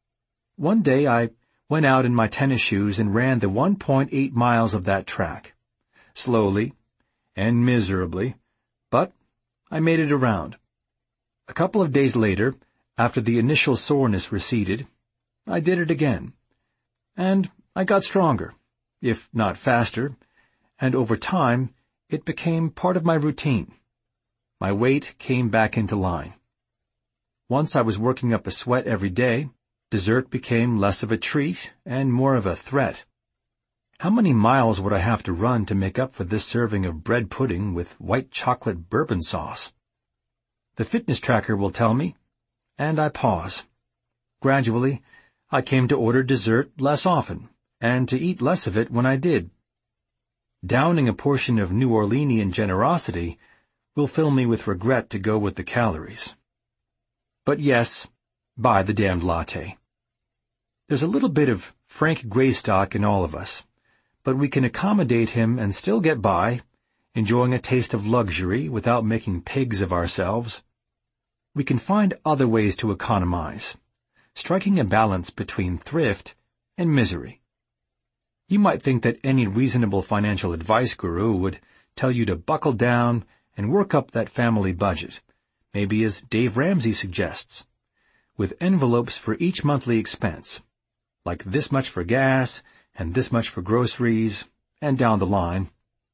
One day I went out in my tennis shoes and ran the one point eight miles of that track. Slowly and miserably, but I made it around. A couple of days later, after the initial soreness receded, I did it again. And I got stronger, if not faster, and over time it became part of my routine. My weight came back into line. Once I was working up a sweat every day, dessert became less of a treat and more of a threat. How many miles would I have to run to make up for this serving of bread pudding with white chocolate bourbon sauce? The fitness tracker will tell me, and I pause. Gradually, I came to order dessert less often, and to eat less of it when I did. Downing a portion of New Orleanian generosity will fill me with regret to go with the calories. But yes, buy the damned latte. There's a little bit of Frank Greystock in all of us, but we can accommodate him and still get by, enjoying a taste of luxury without making pigs of ourselves. We can find other ways to economize, striking a balance between thrift and misery. You might think that any reasonable financial advice guru would tell you to buckle down and work up that family budget, maybe as Dave Ramsey suggests, with envelopes for each monthly expense, like this much for gas and this much for groceries, and down the line.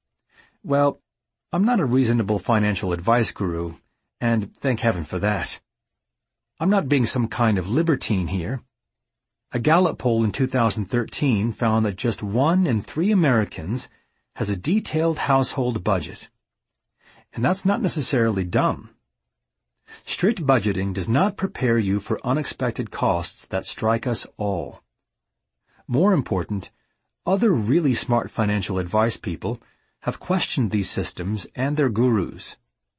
Well, I'm not a reasonable financial advice guru, and thank heaven for that. I'm not being some kind of libertine here. A Gallup poll in two thousand thirteen found that just one in three Americans has a detailed household budget. And that's not necessarily dumb. Strict budgeting does not prepare you for unexpected costs that strike us all. More important, other really smart financial advice people have questioned these systems and their gurus.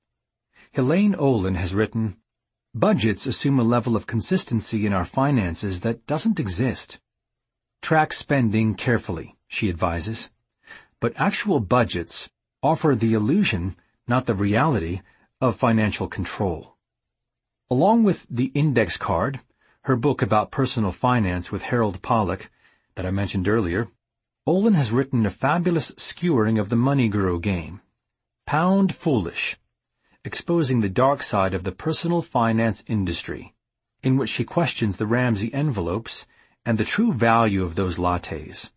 Helene Olin has written, "Budgets assume a level of consistency in our finances that doesn't exist. Track spending carefully," she advises. But actual budgets offer the illusion, not the reality, of financial control. Along with The Index Card, her book about personal finance with Harold Pollack, that I mentioned earlier, Olin has written a fabulous skewering of the money guru game, Pound Foolish, exposing the dark side of the personal finance industry, in which she questions the Ramsey envelopes and the true value of those lattes.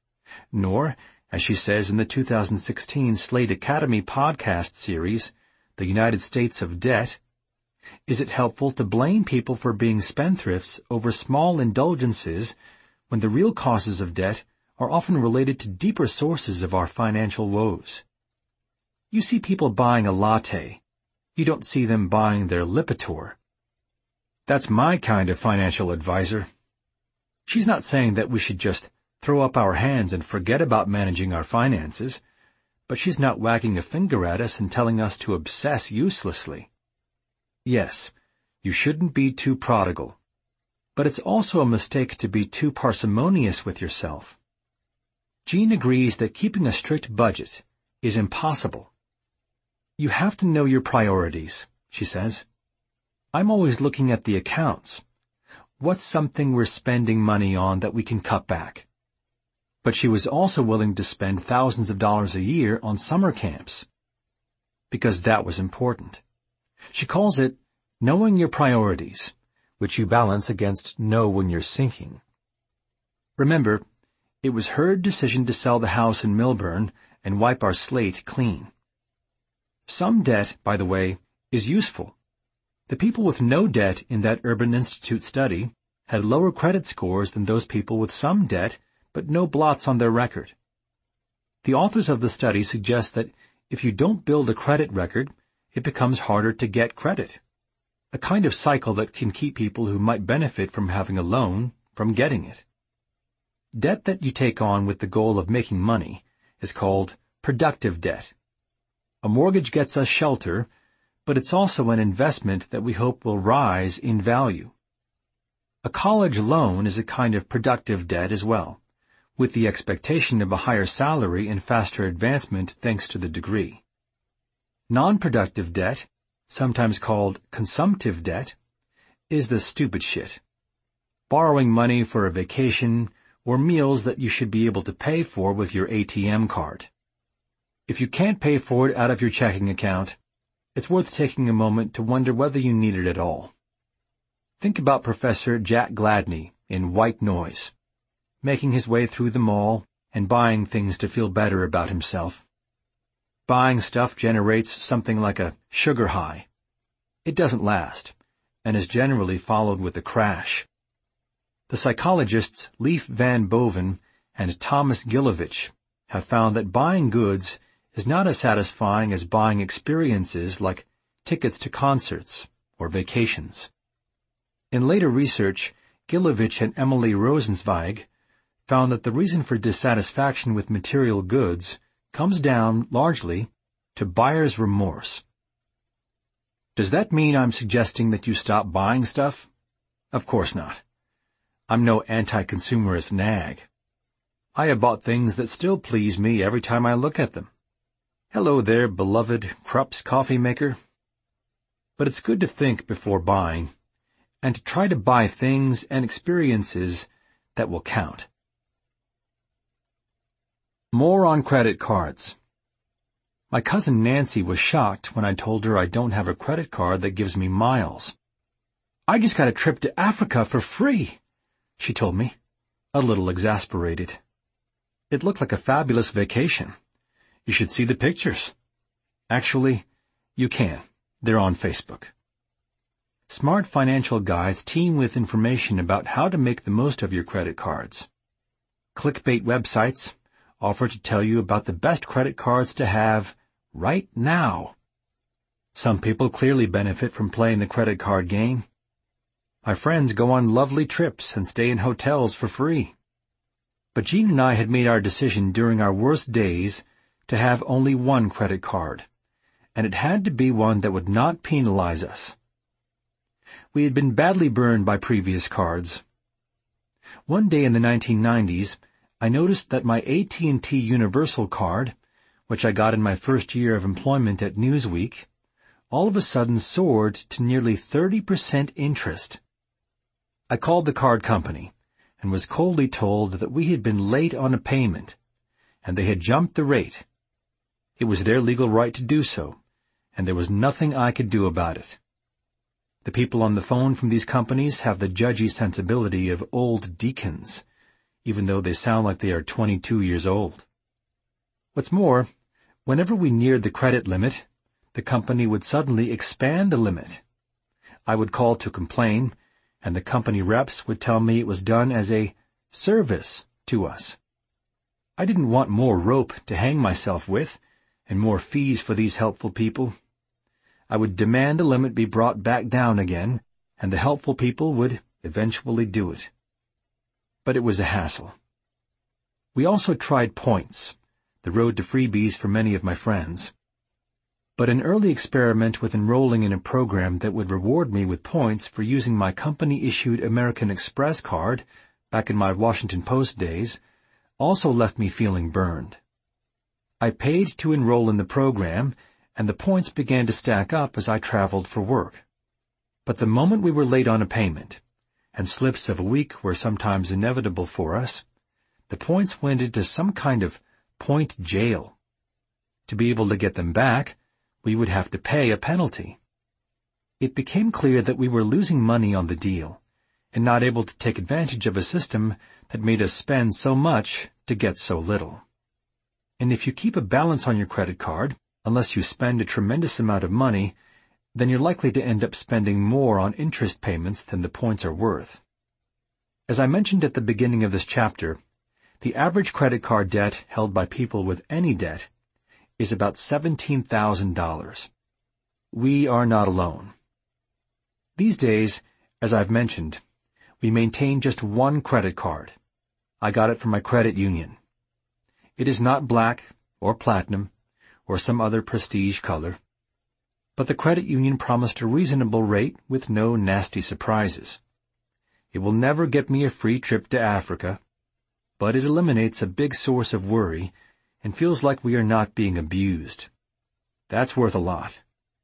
Nor, as she says in the two thousand sixteen Slate Academy podcast series, The United States of Debt, is it helpful to blame people for being spendthrifts over small indulgences when the real causes of debt are often related to deeper sources of our financial woes. You see people buying a latte. You don't see them buying their Lipitor. That's my kind of financial advisor. She's not saying that we should just throw up our hands and forget about managing our finances, but she's not wagging a finger at us and telling us to obsess uselessly. Yes, you shouldn't be too prodigal, but it's also a mistake to be too parsimonious with yourself. Jean agrees that keeping a strict budget is impossible. You have to know your priorities, she says. I'm always looking at the accounts. What's something we're spending money on that we can cut back? But she was also willing to spend thousands of dollars a year on summer camps, because that was important. She calls it knowing your priorities, which you balance against know when you're sinking. Remember, it was her decision to sell the house in Millburn and wipe our slate clean. Some debt, by the way, is useful. The people with no debt in that Urban Institute study had lower credit scores than those people with some debt but no blots on their record. The authors of the study suggest that if you don't build a credit record, it becomes harder to get credit, a kind of cycle that can keep people who might benefit from having a loan from getting it. Debt that you take on with the goal of making money is called productive debt. A mortgage gets us shelter, but it's also an investment that we hope will rise in value. A college loan is a kind of productive debt as well, with the expectation of a higher salary and faster advancement thanks to the degree. Non-productive debt, sometimes called consumptive debt, is the stupid shit. Borrowing money for a vacation or meals that you should be able to pay for with your A T M card. If you can't pay for it out of your checking account, it's worth taking a moment to wonder whether you need it at all. Think about Professor Jack Gladney in White Noise, making his way through the mall and buying things to feel better about himself. Buying stuff generates something like a sugar high. It doesn't last, and is generally followed with a crash. The psychologists Leif Van Boven and Thomas Gilovich have found that buying goods is not as satisfying as buying experiences like tickets to concerts or vacations. In later research, Gilovich and Emily Rosenzweig found that the reason for dissatisfaction with material goods comes down, largely, to buyer's remorse. Does that mean I'm suggesting that you stop buying stuff? Of course not. I'm no anti-consumerist nag. I have bought things that still please me every time I look at them. Hello there, beloved Krupp's coffee maker. But it's good to think before buying, and to try to buy things and experiences that will count. More on credit cards. My cousin Nancy was shocked when I told her I don't have a credit card that gives me miles. I just got a trip to Africa for free, she told me, a little exasperated. It looked like a fabulous vacation. You should see the pictures. Actually, you can. They're on Facebook. Smart financial guides teem with information about how to make the most of your credit cards. Clickbait websites offer to tell you about the best credit cards to have right now. Some people clearly benefit from playing the credit card game. My friends go on lovely trips and stay in hotels for free. But Jean and I had made our decision during our worst days to have only one credit card, and it had to be one that would not penalize us. We had been badly burned by previous cards. One day in the nineteen nineties, I noticed that my A T and T Universal card, which I got in my first year of employment at Newsweek, all of a sudden soared to nearly thirty percent interest. I called the card company and was coldly told that we had been late on a payment, and they had jumped the rate. It was their legal right to do so, and there was nothing I could do about it. The people on the phone from these companies have the judgy sensibility of old deacons, even though they sound like they are twenty-two years old. What's more, whenever we neared the credit limit, the company would suddenly expand the limit. I would call to complain, and the company reps would tell me it was done as a service to us. I didn't want more rope to hang myself with, and more fees for these helpful people. I would demand the limit be brought back down again, and the helpful people would eventually do it. But it was a hassle. We also tried points, the road to freebies for many of my friends. But an early experiment with enrolling in a program that would reward me with points for using my company-issued American Express card back in my Washington Post days also left me feeling burned. I paid to enroll in the program, and the points began to stack up as I traveled for work. But the moment we were late on a payment, and slips of a week were sometimes inevitable for us, the points went into some kind of point jail. To be able to get them back, we would have to pay a penalty. It became clear that we were losing money on the deal, and not able to take advantage of a system that made us spend so much to get so little. And if you keep a balance on your credit card, unless you spend a tremendous amount of money, then you're likely to end up spending more on interest payments than the points are worth. As I mentioned at the beginning of this chapter, the average credit card debt held by people with any debt is about seventeen thousand dollars. We are not alone. These days, as I've mentioned, we maintain just one credit card. I got it from my credit union. It is not black or platinum or some other prestige color, but the credit union promised a reasonable rate with no nasty surprises. It will never get me a free trip to Africa, but it eliminates a big source of worry and feels like we are not being abused. That's worth a lot.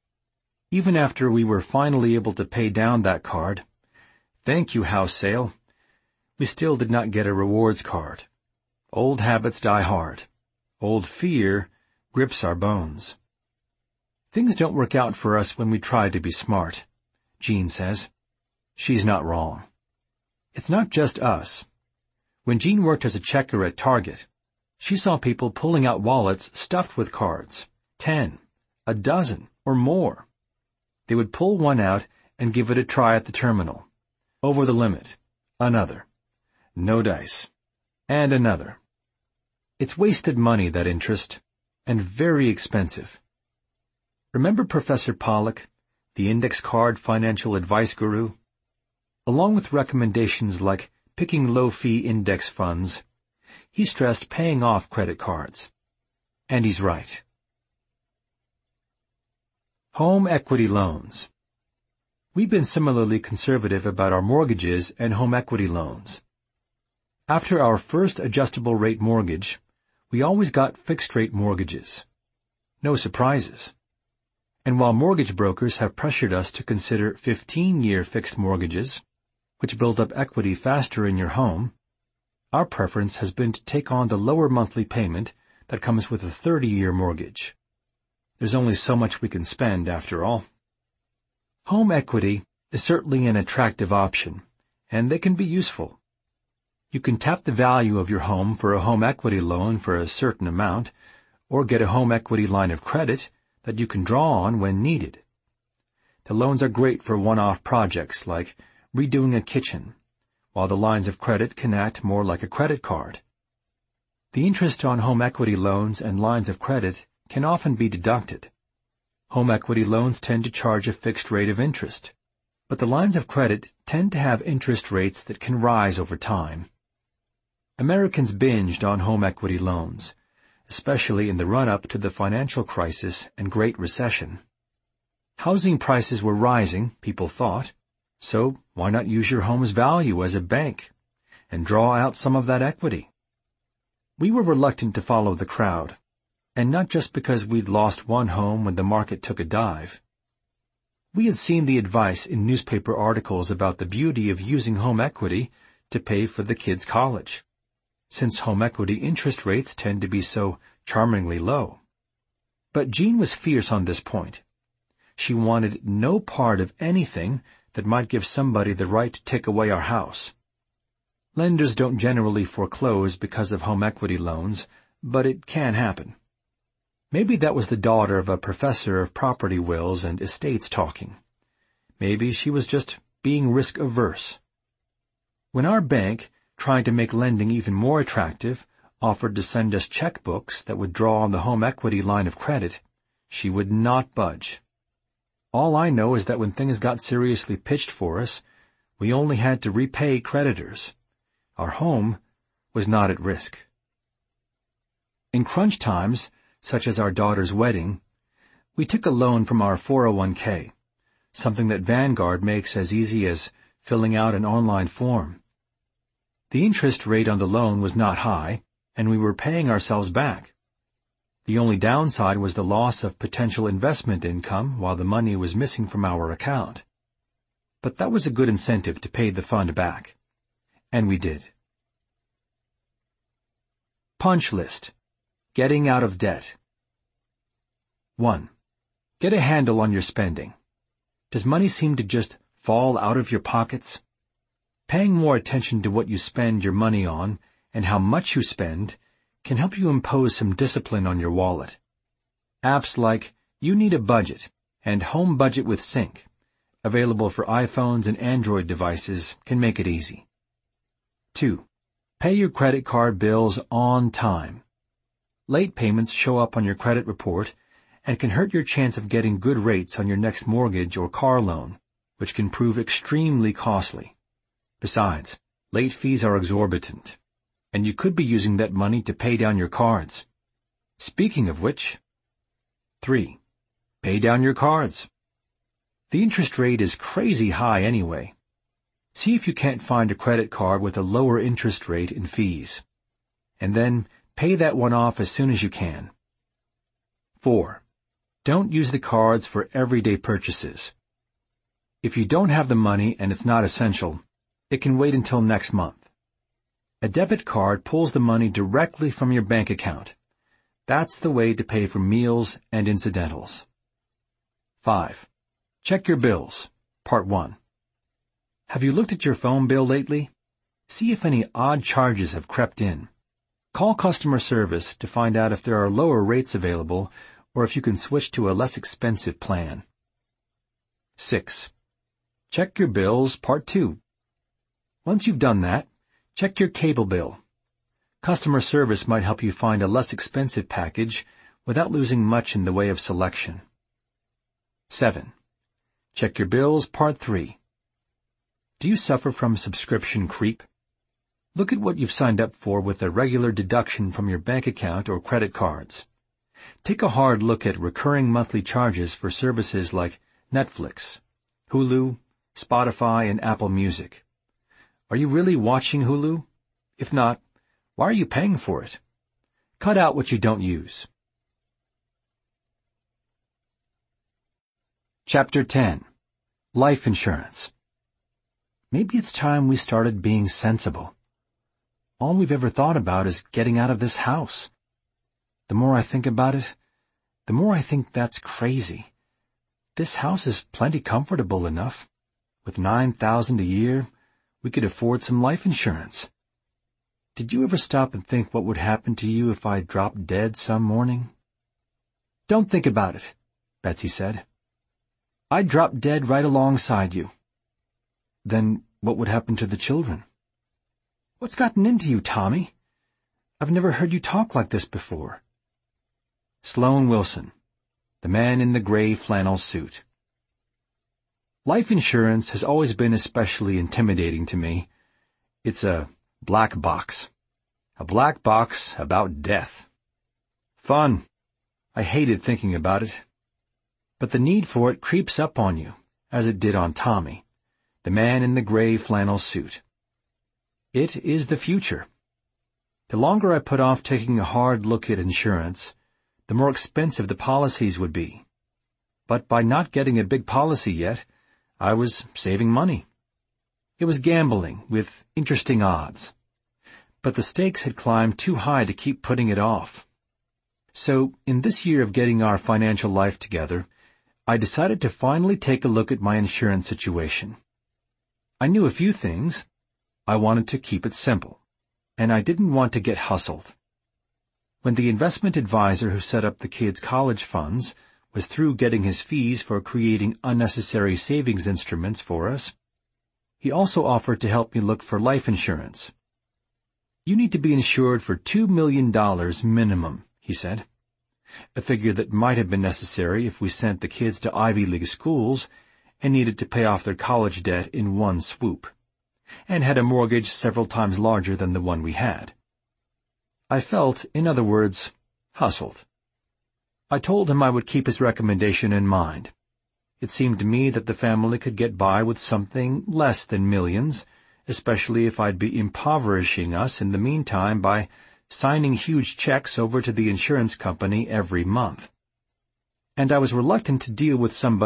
Even after we were finally able to pay down that card, thank you, house sale, we still did not get a rewards card. Old habits die hard. Old fear grips our bones. Things don't work out for us when we try to be smart, Jean says. She's not wrong. It's not just us. When Jean worked as a checker at Target, she saw people pulling out wallets stuffed with cards, ten, a dozen, or more. They would pull one out and give it a try at the terminal. Over the limit. Another. No dice. And another. It's wasted money, that interest, and very expensive. Remember Professor Pollack, the index card financial advice guru? Along with recommendations like picking low-fee index funds, he stressed paying off credit cards. And he's right. Home equity loans. We've been similarly conservative about our mortgages and home equity loans. After our first adjustable-rate mortgage, we always got fixed-rate mortgages. No surprises. And while mortgage brokers have pressured us to consider fifteen-year fixed mortgages, which build up equity faster in your home, our preference has been to take on the lower monthly payment that comes with a thirty-year mortgage. There's only so much we can spend, after all. Home equity is certainly an attractive option, and they can be useful. You can tap the value of your home for a home equity loan for a certain amount, or get a home equity line of credit that you can draw on when needed. The loans are great for one-off projects like redoing a kitchen, while the lines of credit can act more like a credit card. The interest on home equity loans and lines of credit can often be deducted. Home equity loans tend to charge a fixed rate of interest, but the lines of credit tend to have interest rates that can rise over time. Americans binged on home equity loans, especially in the run-up to the financial crisis and Great Recession. Housing prices were rising, people thought, so why not use your home's value as a bank and draw out some of that equity? We were reluctant to follow the crowd, and not just because we'd lost one home when the market took a dive. We had seen the advice in newspaper articles about the beauty of using home equity to pay for the kids' college, since home equity interest rates tend to be so charmingly low. But Jean was fierce on this point. She wanted no part of anything that might give somebody the right to take away our house. Lenders don't generally foreclose because of home equity loans, but it can happen. Maybe that was the daughter of a professor of property wills and estates talking. Maybe she was just being risk-averse. When our bank, trying to make lending even more attractive, offered to send us checkbooks that would draw on the home equity line of credit, she would not budge. All I know is that when things got seriously pitched for us, we only had to repay creditors. Our home was not at risk. In crunch times, such as our daughter's wedding, we took a loan from our four oh one k, something that Vanguard makes as easy as filling out an online form. The interest rate on the loan was not high, and we were paying ourselves back. The only downside was the loss of potential investment income while the money was missing from our account. But that was a good incentive to pay the fund back. And we did. Punch list. Getting out of debt. one. Get a handle on your spending. Does money seem to just fall out of your pockets? Paying more attention to what you spend your money on and how much you spend can help you impose some discipline on your wallet. Apps like You Need a Budget and Home Budget with Sync, available for iPhones and Android devices, can make it easy. two. Pay your credit card bills on time. Late payments show up on your credit report and can hurt your chance of getting good rates on your next mortgage or car loan, which can prove extremely costly. Besides, late fees are exorbitant, and you could be using that money to pay down your cards. Speaking of which, three. Pay down your cards. The interest rate is crazy high anyway. See if you can't find a credit card with a lower interest rate and fees. And then pay that one off as soon as you can. four. Don't use the cards for everyday purchases. If you don't have the money and it's not essential, it can wait until next month. A debit card pulls the money directly from your bank account. That's the way to pay for meals and incidentals. five. Check your bills. Part one. Have you looked at your phone bill lately? See if any odd charges have crept in. Call customer service to find out if there are lower rates available or if you can switch to a less expensive plan. six. Check your bills. Part two. Once you've done that, check your cable bill. Customer service might help you find a less expensive package without losing much in the way of selection. seven. Check your bills. Part three. Do you suffer from subscription creep? Look at what you've signed up for with a regular deduction from your bank account or credit cards. Take a hard look at recurring monthly charges for services like Netflix, Hulu, Spotify, and Apple Music. Are you really watching Hulu? If not, why are you paying for it? Cut out what you don't use. Chapter ten. Life Insurance. Maybe it's time we started being sensible. All we've ever thought about is getting out of this house. The more I think about it, the more I think that's crazy. This house is plenty comfortable enough. With nine thousand dollars a year, we could afford some life insurance. Did you ever stop and think what would happen to you if I dropped dead some morning? Don't think about it, Betsy said. I'd drop dead right alongside you. Then what would happen to the children? What's gotten into you, Tommy? I've never heard you talk like this before. Sloan Wilson, the man in the gray flannel suit. Life insurance has always been especially intimidating to me. It's a black box. A black box about death. Fun. I hated thinking about it. But the need for it creeps up on you, as it did on Tommy, the man in the gray flannel suit. It is the future. The longer I put off taking a hard look at insurance, the more expensive the policies would be. But by not getting a big policy yet, I was saving money. It was gambling with interesting odds. But the stakes had climbed too high to keep putting it off. So, in this year of getting our financial life together, I decided to finally take a look at my insurance situation. I knew a few things. I wanted to keep it simple, and I didn't want to get hustled. When the investment advisor who set up the kids' college funds was through getting his fees for creating unnecessary savings instruments for us, he also offered to help me look for life insurance. You need to be insured for two million dollars minimum, he said, a figure that might have been necessary if we sent the kids to Ivy League schools and needed to pay off their college debt in one swoop, and had a mortgage several times larger than the one we had. I felt, in other words, hustled. I told him I would keep his recommendation in mind. It seemed to me that the family could get by with something less than millions, especially if I'd be impoverishing us in the meantime by signing huge checks over to the insurance company every month. And I was reluctant to deal with somebody